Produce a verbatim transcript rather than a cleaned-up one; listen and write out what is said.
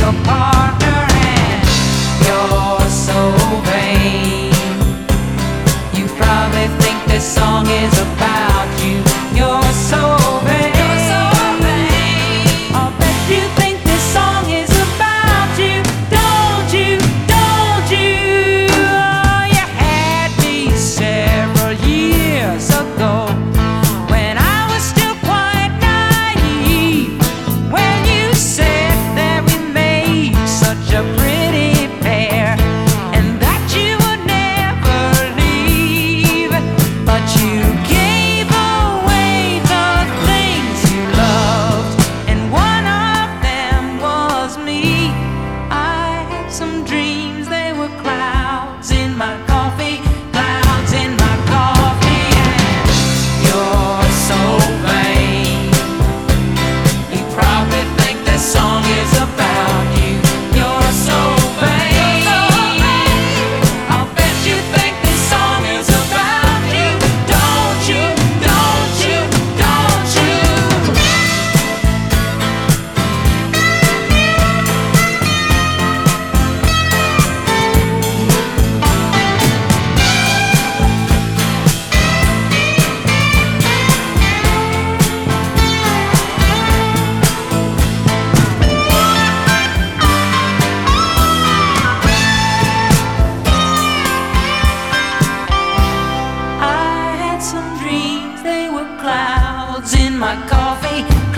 your partner and you're so vain. You probably think this song is about you. You're so vain. You're so vain. I'll bet you think this song is about you. Don't you? Don't you? Oh, you had me several years ago when I was still quite naive. When you said that we made such a pretty pair and that you would never leave, but you gave away the things you loved, and one of them was me. I had some dreams, they were clouds in my coffee, clouds in my coffee, and you're so vain. You probably think this song is about you. You're so vain. I'll bet you think this song is about you. Don't you? Don't you? Don't you? I had some dreams, they were clouds in my coffee,